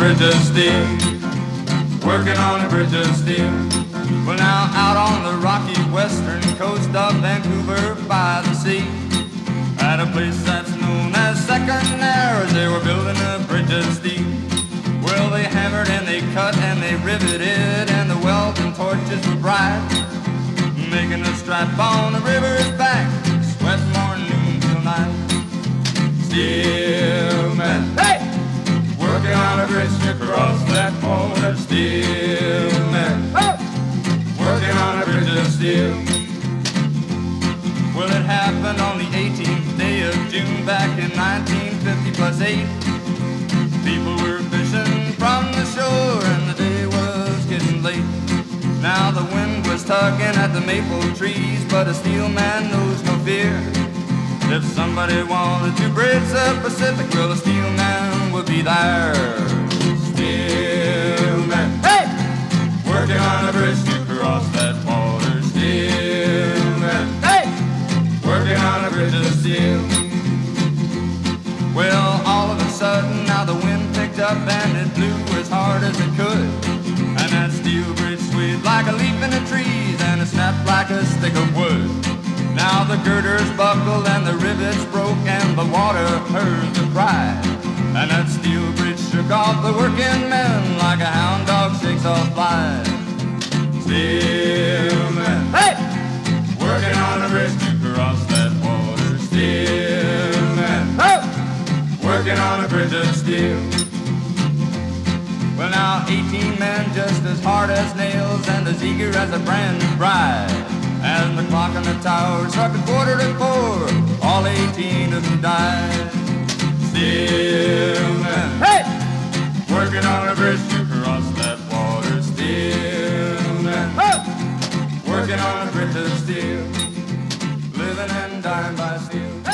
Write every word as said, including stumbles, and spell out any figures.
bridge of steel, working on a bridge of steel. Well, now out on the rocky western coast of Vancouver by the sea, at a place that's known as Second Narrows, they were building a bridge of steel. Well, they hammered and they cut and they riveted, and the welding torches were bright, making a stripe on the river's back, sweat morning till night. Steel men, hey! Working on a bridge to cross that border. Steel men, hey! Working on a bridge of steel. Well, it happened on the eighteenth day of June back in nineteen fifty plus eight. People were fishing from the shore and the day was getting late. Now the wind was tugging at the maple trees, but a steel man knows no fear. If somebody wanted to bridge the Pacific, well, a steel man would be there. Steel man, hey! Working on a bridge to cross that water. Steel man, hey! Working on a bridge of steel. Well, all of a sudden, now the wind picked up and it blew as hard as it could. And that steel bridge swayed like a leaf in the trees, and it snapped like a stick of wood. Now the girders buckled and the rivets broke, and the water heard the cry. And that steel bridge shook off the working men like a hound dog shakes off flies. Steel men, hey! Working on a bridge to cross that water. Steel men, hey! Working on a bridge of steel. Well, now eighteen men just as hard as nails and as eager as a brand new bride. As the clock on the tower struck a quarter to four, all eighteen of them died. Steel men, hey! Working on a bridge to cross that water. Steel men, hey! Working on a bridge of steel, living and dying by steel.